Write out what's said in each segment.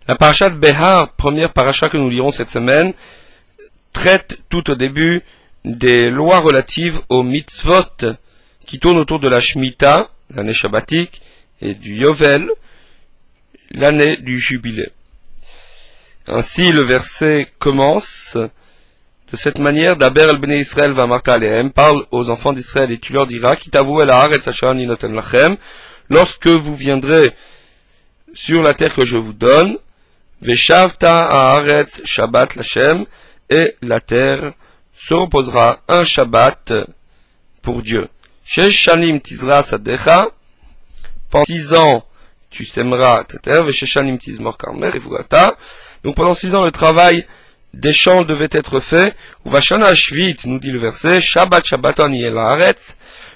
La parasha de Behar, première parasha que nous lirons cette semaine, traite tout au début des lois relatives aux mitzvot qui tournent autour de la Shemitah, l'année shabbatique, et du Yovel, l'année du jubilé. Ainsi, le verset commence de cette manière: Daber el bnei Israël v'amarta alehem, parle aux enfants d'Israël et tu leur diras, Kitavu el haaretz asher ani noten lachem, lorsque vous viendrez sur la terre que je vous donne, Veshavta haaretz shabbat lachem, et la terre se reposera un Shabbat pour Dieu. Shesh shanim tizra sadecha, pendant 6 ans tu sèmeras ta terre, Veshesh shanim tizmor karmel revuata. Donc pendant 6 ans le travail des champs devait être fait. Uvashana shvit, nous dit le verset, Shabbat shabbaton yel haaretz,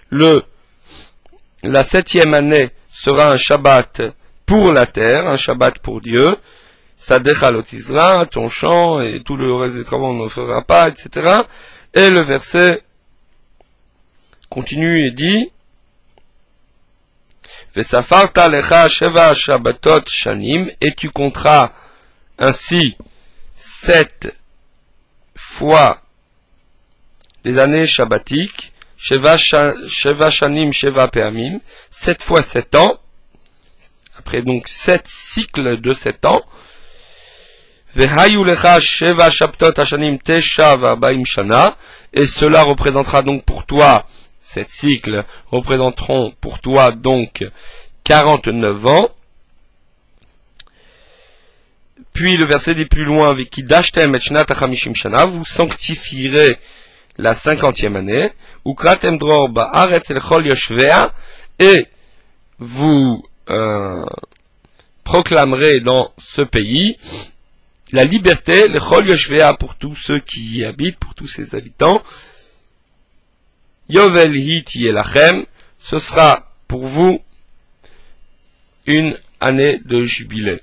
la 7e année sera un Shabbat pour la terre, un Shabbat pour Dieu. Sadecha lotizra, ton champ et tout le reste des travaux on ne fera pas, etc. Et le verset continue et dit: Vesafarta lecha sheva shabbatot shanim, et tu compteras ainsi 7 fois des années shabbatiques, sheva shanim sheva peamim, 7 fois 7 ans, après donc 7 cycles de 7 ans. Vehayu lecha sheva shabbatot hashanim tesha v'arbaim shana, et cela représentera donc pour toi, 7 cycles représenteront pour toi donc 49 ans. Puis le verset dit plus loin: V'kidashtem et shnat hachamishim shana, vous sanctifierez la 50e année. Ukratem dror ba'aretz l'chol yoshvea, et vous proclamerez dans ce pays la liberté, l'chol yoshvea, pour tous ceux qui y habitent, pour tous ses habitants. Yovel hi tiyelachem, ce sera pour vous une année de jubilé.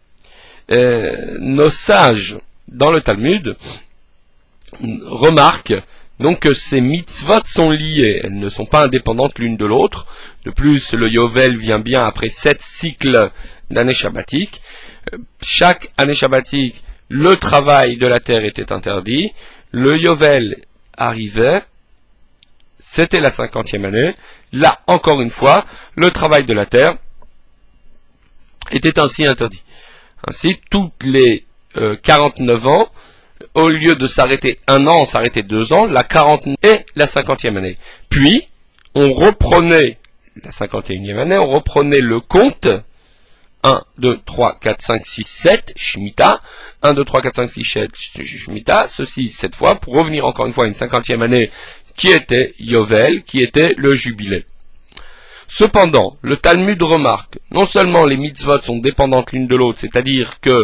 Nos sages dans le Talmud remarquent donc que ces mitzvot sont liées, elles ne sont pas indépendantes l'une de l'autre. De plus, le Yovel vient bien après 7 cycles d'années shabbatiques. Chaque année shabbatique, le travail de la terre était interdit. Le Yovel arrivait, c'était la 50e année. Là, encore une fois, le travail de la terre était ainsi interdit. Ainsi, tous les 49 ans, au lieu de s'arrêter 1 an, on s'arrêtait 2 ans, la 40e et la 50e année. Puis, on reprenait la 51e année, on reprenait le compte, 1, 2, 3, 4, 5, 6, 7, Shemitah, 1, 2, 3, 4, 5, 6, 7, Shemitah, ceci 7 fois, pour revenir encore une fois à une 50e année, qui était Yovel, qui était le jubilé. Cependant, le Talmud remarque, non seulement les mitzvot sont dépendantes l'une de l'autre, c'est-à-dire que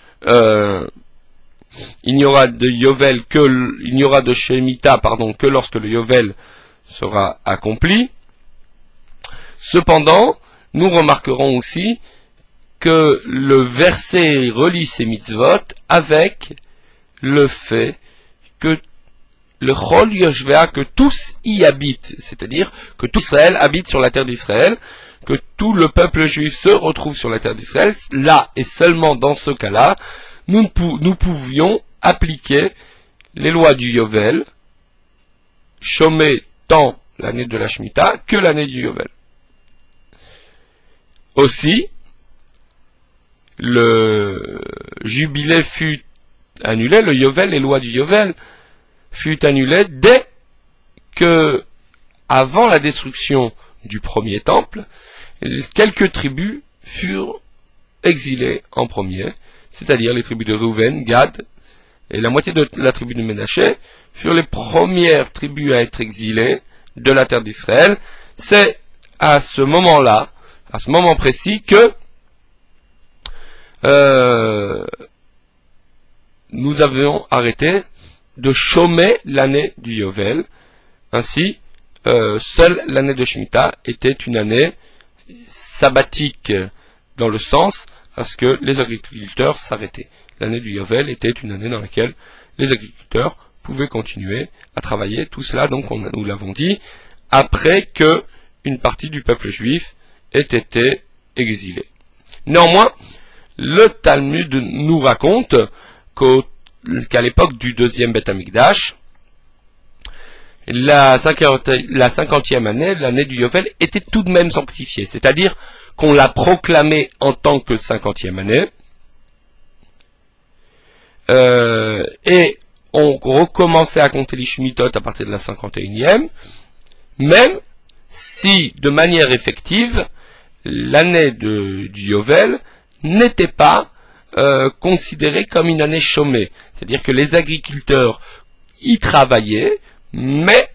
il n'y aura de Yovel il n'y aura de Shemitah, que lorsque le Yovel sera accompli. Cependant, nous remarquerons aussi que le verset relie ces mitzvot avec le fait que le Chol Yoshvea, que tous y habitent, c'est-à-dire que tout Israël habite sur la terre d'Israël, que tout le peuple juif se retrouve sur la terre d'Israël. Là, et seulement dans ce cas-là, nous pouvions appliquer les lois du Yovel, chômer tant l'année de la Shemitah que l'année du Yovel. Aussi, le jubilé fut annulé, le Yovel, les lois du Yovel, fut annulé dès que, avant la destruction du premier temple, quelques tribus furent exilées en premier, c'est-à-dire les tribus de Reuven, Gad, et la moitié de la tribu de Ménaché furent les premières tribus à être exilées de la terre d'Israël. C'est à ce moment-là, à ce moment précis, que nous avions arrêté de chômer l'année du Yovel. Ainsi, seule l'année de Shemitah était une année sabbatique, dans le sens à ce que les agriculteurs s'arrêtaient. L'année du Yovel était une année dans laquelle les agriculteurs pouvaient continuer à travailler. Tout cela, donc, nous l'avons dit, après que une partie du peuple juif ait été exilée. Néanmoins, le Talmud nous raconte qu'à l'époque du deuxième Beth Amikdash, la 50e année, l'année du Yovel, était tout de même sanctifiée. C'est-à-dire qu'on l'a proclamée en tant que 50e année, et on recommençait à compter les Shemitot à partir de la 51e, même si, de manière effective, l'année du Yovel n'était pas considérée comme une année chômée. C'est-à-dire que les agriculteurs y travaillaient, mais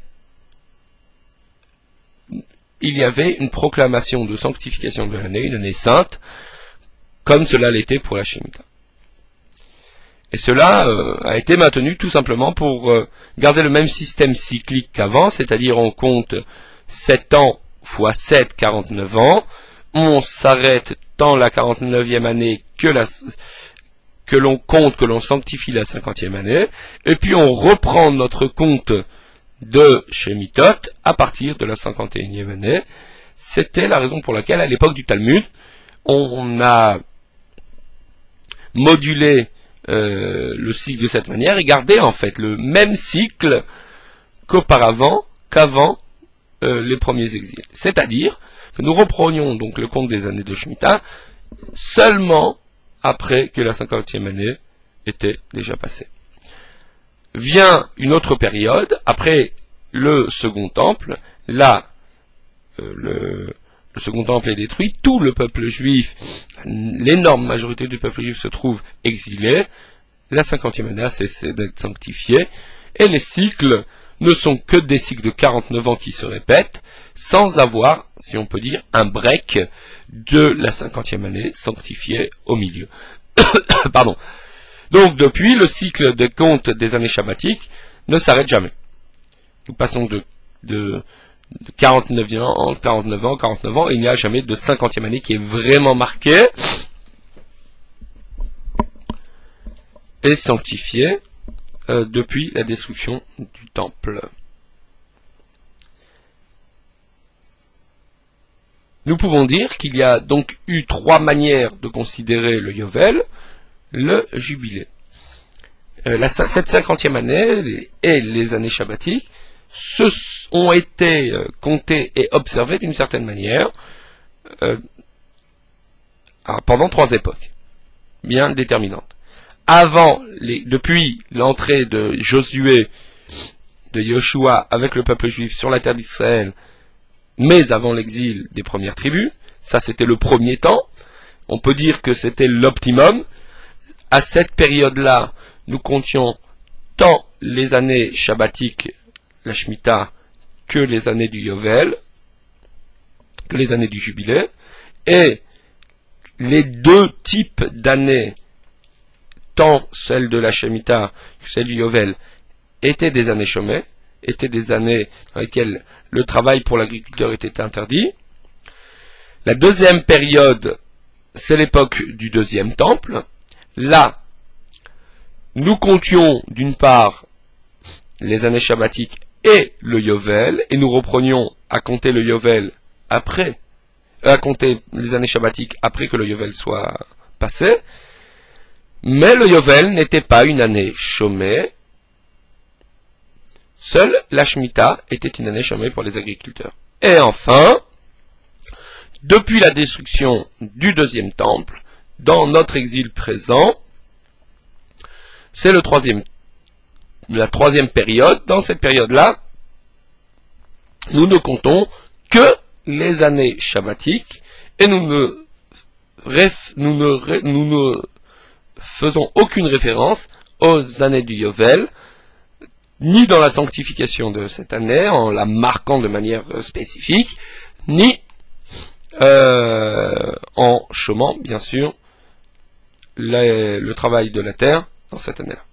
il y avait une proclamation de sanctification de l'année, une année sainte, comme cela l'était pour la Shemitah. Et cela a été maintenu tout simplement pour garder le même système cyclique qu'avant, c'est-à-dire on compte 7 ans fois 7, 49 ans, on s'arrête dans la 49e année que l'on compte, que l'on sanctifie la 50e année, et puis on reprend notre compte de Shemitot à partir de la 51e année. C'était la raison pour laquelle, à l'époque du Talmud, on a modulé le cycle de cette manière et gardé en fait le même cycle qu'avant les premiers exils. C'est-à-dire que nous reprenions donc le compte des années de Shemitah seulement après que la 50e année était déjà passée. Vient une autre période, après le second temple. Là, le second temple est détruit, tout le peuple juif, l'énorme majorité du peuple juif se trouve exilé, la 50e année a cessé d'être sanctifiée, et les cycles ne sont que des cycles de 49 ans qui se répètent, sans avoir, si on peut dire, un break de la 50e année sanctifiée au milieu. Pardon. Donc depuis, le cycle de compte des années shabbatiques ne s'arrête jamais. Nous passons de 49 ans, et il n'y a jamais de 50e année qui est vraiment marquée et sanctifiée depuis la destruction du temple. Nous pouvons dire qu'il y a donc eu 3 manières de considérer le Yovel, le jubilé. Cette 50e année et les années shabbatiques ont été comptées et observées d'une certaine manière pendant 3 époques bien déterminantes. Depuis l'entrée de Josué, de Yoshua avec le peuple juif sur la terre d'Israël, mais avant l'exil des premières tribus, ça c'était le premier temps, on peut dire que c'était l'optimum. À cette période-là, nous comptions tant les années shabbatiques, la Shemitah, que les années du Yovel, que les années du Jubilé, et les 2 types d'années, tant celle de la Shemitah que celle du Yovel, étaient des années chômées, étaient des années dans lesquelles le travail pour l'agriculteur était interdit. La deuxième période, c'est l'époque du deuxième temple. Là, nous comptions d'une part les années shabbatiques et le Yovel, et nous reprenions à compter le Yovel après, à compter les années shabbatiques après que le Yovel soit passé. Mais le Yovel n'était pas une année chômée. Seule la Shemitah était une année chômée pour les agriculteurs. Et enfin, depuis la destruction du deuxième temple, dans notre exil présent, c'est la troisième période. Dans cette période-là, nous ne comptons que les années shabbatiques et nous ne faisons aucune référence aux années du Yovel, ni dans la sanctification de cette année, en la marquant de manière spécifique, ni en chômant, bien sûr, le travail de la terre dans cette année-là.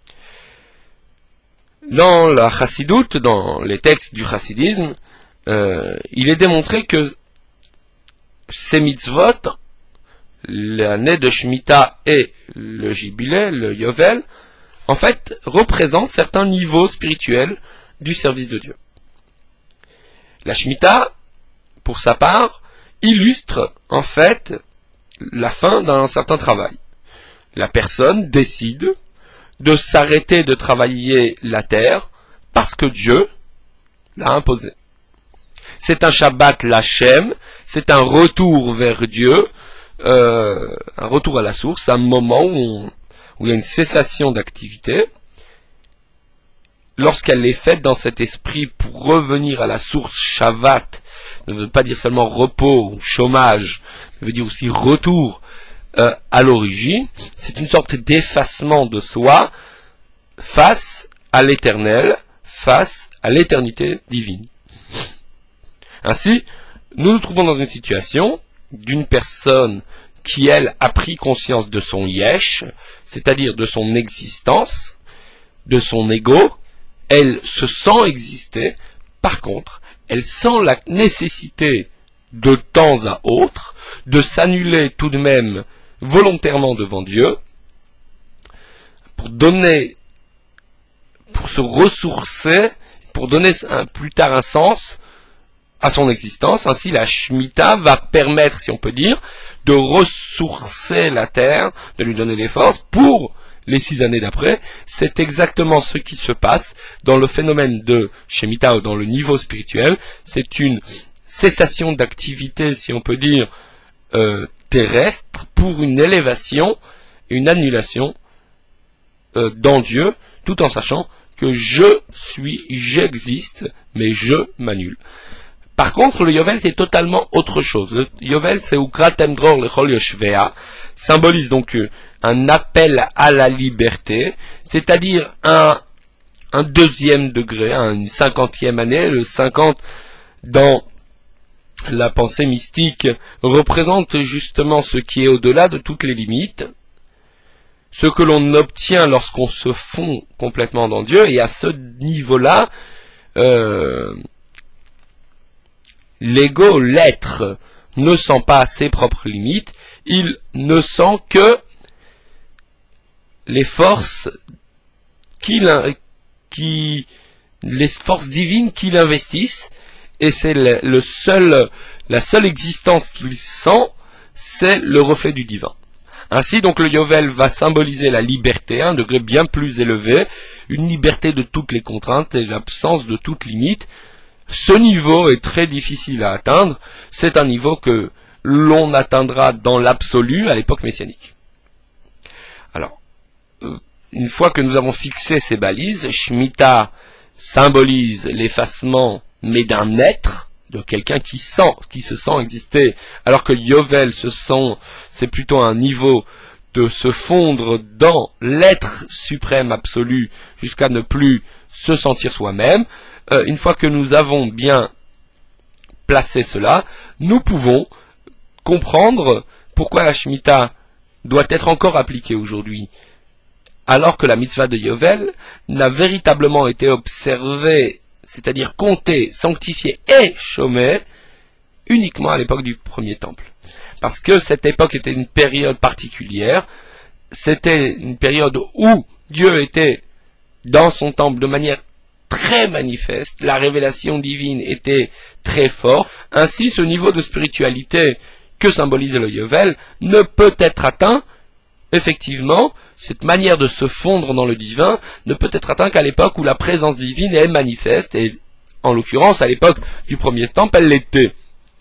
Dans la Chassidoute, dans les textes du chassidisme, il est démontré que ces mitzvot, l'année de Shemitah et le Jubilé, le Yovel, en fait, représentent certains niveaux spirituels du service de Dieu. La Shemitah, pour sa part, illustre en fait la fin d'un certain travail. La personne décide de s'arrêter de travailler la terre parce que Dieu l'a imposé. C'est un Shabbat Lachem, c'est un retour vers Dieu, un retour à la source, un moment où il y a une cessation d'activité. Lorsqu'elle est faite dans cet esprit pour revenir à la source, Shabbat ne veut pas dire seulement repos ou chômage, ça veut dire aussi retour à l'origine. C'est une sorte d'effacement de soi face à l'éternel, face à l'éternité divine. Ainsi, nous nous trouvons dans une situation d'une personne qui, elle, a pris conscience de son yesh, c'est-à-dire de son existence, de son ego. Elle se sent exister. Par contre, elle sent la nécessité de temps à autre de s'annuler tout de même volontairement devant Dieu pour se ressourcer, pour donner plus tard un sens à son existence. Ainsi, la Shemitah va permettre, si on peut dire, de ressourcer la terre, de lui donner des forces pour les 6 années d'après. C'est exactement ce qui se passe dans le phénomène de Shemitah ou dans le niveau spirituel. C'est une cessation d'activité, si on peut dire, terrestre pour une élévation, une annulation dans Dieu, tout en sachant que j'existe, mais je m'annule. Par contre, le Yovel, c'est totalement autre chose. Le Yovel, c'est Ukratem Dror Lechol Yoshvea, symbolise donc un appel à la liberté, c'est-à-dire un deuxième degré, une 50e année. Le 50, dans la pensée mystique, représente justement ce qui est au-delà de toutes les limites, ce que l'on obtient lorsqu'on se fond complètement dans Dieu, et à ce niveau-là, l'ego, l'être, ne sent pas ses propres limites, il ne sent que les forces les forces divines qui l'investissent, et c'est la seule existence qu'il sent, c'est le reflet du divin. Ainsi donc le Yovel va symboliser la liberté, un degré bien plus élevé, une liberté de toutes les contraintes et l'absence de toute limite. Ce niveau est très difficile à atteindre, c'est un niveau que l'on atteindra dans l'absolu à l'époque messianique. Alors, une fois que nous avons fixé ces balises, Shemitah symbolise l'effacement, mais d'un être, de quelqu'un qui se sent exister, alors que Yovel c'est plutôt un niveau de se fondre dans l'être suprême absolu jusqu'à ne plus se sentir soi-même. Une fois que nous avons bien placé cela, nous pouvons comprendre pourquoi la Shemitah doit être encore appliquée aujourd'hui, alors que la mitzvah de Yovel n'a véritablement été observée, c'est-à-dire comptée, sanctifiée et chômée, uniquement à l'époque du premier temple. Parce que cette époque était une période particulière, c'était une période où Dieu était dans son temple de manière très manifeste, la révélation divine était très forte. Ainsi, ce niveau de spiritualité que symbolise le Yovel ne peut être atteint, effectivement, cette manière de se fondre dans le divin ne peut être atteint qu'à l'époque où la présence divine est manifeste, et en l'occurrence, à l'époque du premier temple, elle l'était.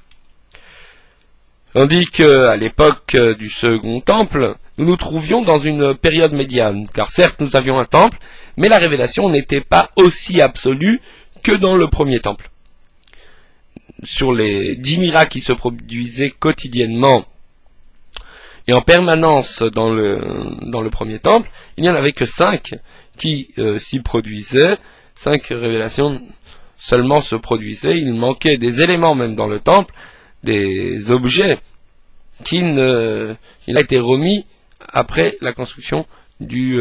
Tandis qu'à l'époque du second temple, nous nous trouvions dans une période médiane, car certes nous avions un temple, mais la révélation n'était pas aussi absolue que dans le premier temple. Sur les 10 miracles qui se produisaient quotidiennement et en permanence dans le premier temple, il n'y en avait que 5 qui s'y produisaient, 5 révélations seulement se produisaient, il manquait des éléments même dans le temple, des objets qui a été remis après la construction du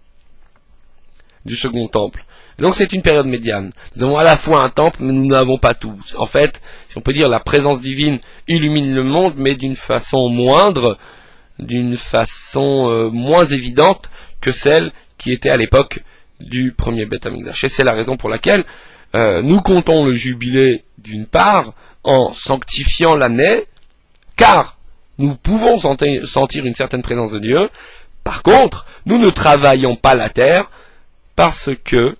second temple. Donc c'est une période médiane. Nous avons à la fois un temple, mais nous n'avons pas tout. En fait, si on peut dire, la présence divine illumine le monde, mais d'une façon moindre, d'une façon moins évidente que celle qui était à l'époque du premier Beth Amikdash. Et c'est la raison pour laquelle nous comptons le jubilé d'une part en sanctifiant l'année, car Nous pouvons sentir une certaine présence de Dieu. Par contre, nous ne travaillons pas la terre parce que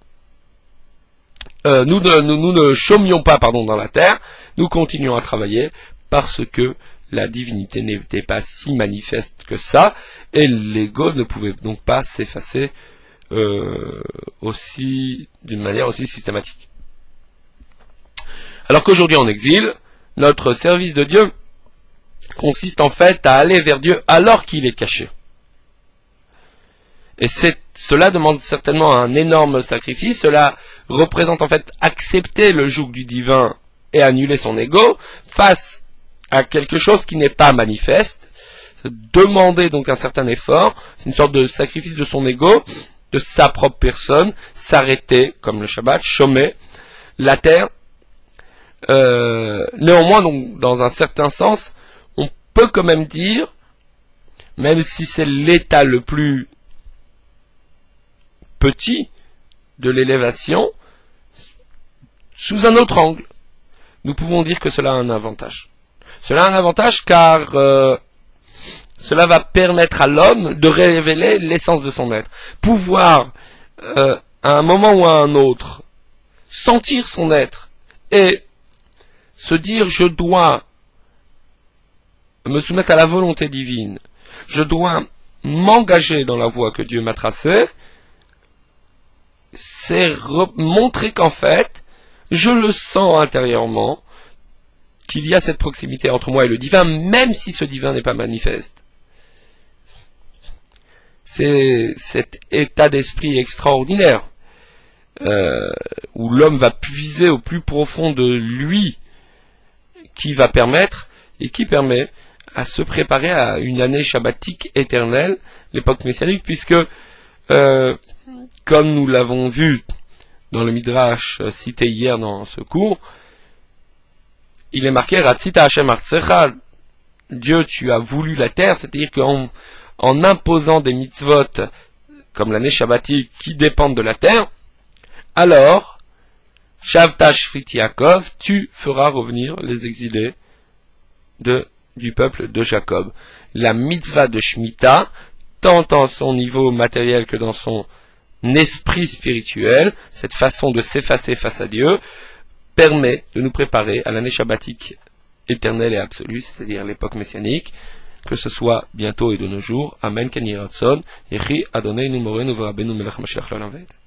nous ne chômions pas dans la terre, nous continuons à travailler parce que la divinité n'était pas si manifeste que ça, et l'ego ne pouvait donc pas s'effacer d'une manière aussi systématique. Alors qu'aujourd'hui en exil, notre service de Dieu consiste en fait à aller vers Dieu alors qu'il est caché. Et cela demande certainement un énorme sacrifice, cela représente en fait accepter le joug du divin et annuler son ego face à quelque chose qui n'est pas manifeste, demander donc un certain effort, une sorte de sacrifice de son ego, de sa propre personne, s'arrêter, comme le Shabbat, chômer la terre. Néanmoins, donc, dans un certain sens, on peut quand même dire, même si c'est l'état le plus petit de l'élévation, sous un autre angle, nous pouvons dire que cela a un avantage. Cela a un avantage car cela va permettre à l'homme de révéler l'essence de son être. Pouvoir, à un moment ou à un autre, sentir son être et se dire je dois me soumettre à la volonté divine, je dois m'engager dans la voie que Dieu m'a tracée, c'est montrer qu'en fait, je le sens intérieurement, qu'il y a cette proximité entre moi et le divin, même si ce divin n'est pas manifeste. C'est cet état d'esprit extraordinaire, où l'homme va puiser au plus profond de lui, qui va permettre, et qui permet à se préparer à une année shabbatique éternelle, l'époque messianique, puisque, comme nous l'avons vu dans le Midrash cité hier dans ce cours, il est marqué Ratzita Hashem Artsecha, Dieu, tu as voulu la terre, c'est-à-dire qu'en imposant des mitzvot comme l'année shabbatique qui dépendent de la terre, alors Shavta Shfit Yaakov, tu feras revenir les exilés du peuple de Jacob. La mitzvah de Shemitah, tant dans son niveau matériel que dans son esprit spirituel, cette façon de s'effacer face à Dieu, permet de nous préparer à l'année shabbatique éternelle et absolue, c'est-à-dire l'époque messianique, que ce soit bientôt et de nos jours. Amen, Ken Yiratzon, Yechi Adonai Numorenu V'Rabbeinu Melech Mashiach L'Olam Vaed.